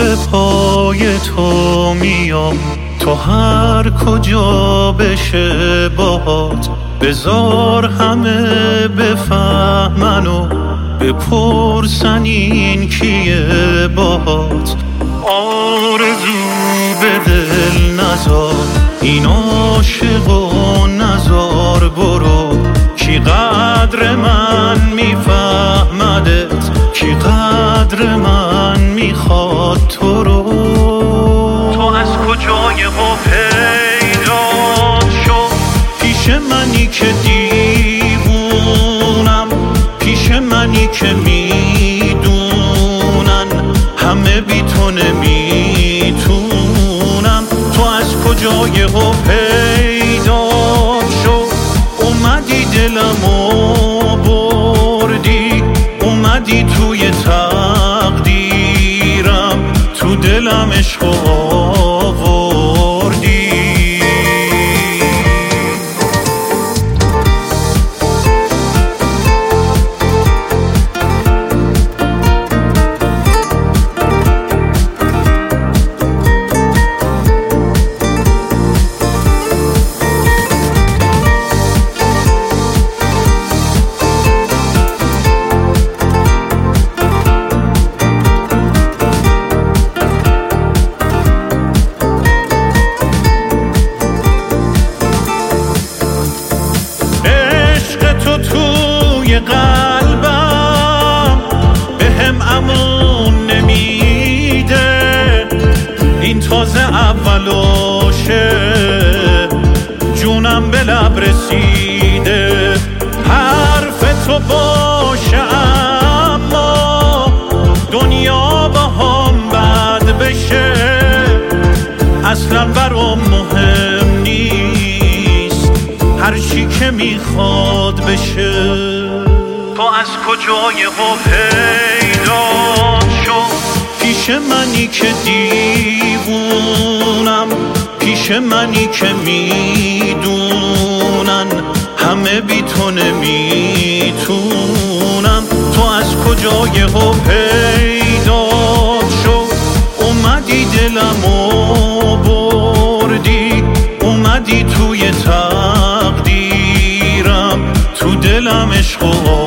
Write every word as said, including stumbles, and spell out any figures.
پای تو میام، تو هر کجا بشه باهات، بذار همه بفهمن و بپرسن این کیه باهات. آرزو به دل نزار، این عاشق و نزار برو، کی قدر من میفهمدت، کی قدر من میخواد تو رو. تو از کجای ها پیدا شو، پیش منی که دیوونم، پیش منی که میدونن همه بی تو نمیتونم. تو از کجای ها پیدا شو، اومدی دلمو بردی، اومدی توی تقدیرم، تو دلم عشق آوردی. توی قلبم بهم امون نمیده، این تازه اولوشه، جونم به لب رسیده. حرف تو باشه اما دنیا با هم بد بشه، اصلا برام مهم نیست هر چی که میخواد بشه. تو از کجای ها پیدا شو، پیش منی که دیوونم، پیش منی که میدونن همه بی تو نمیتونم. تو از کجای ها پیدا شو، اومدی دلمو بردی، اومدی توی تقدیرم، تو دلم عشق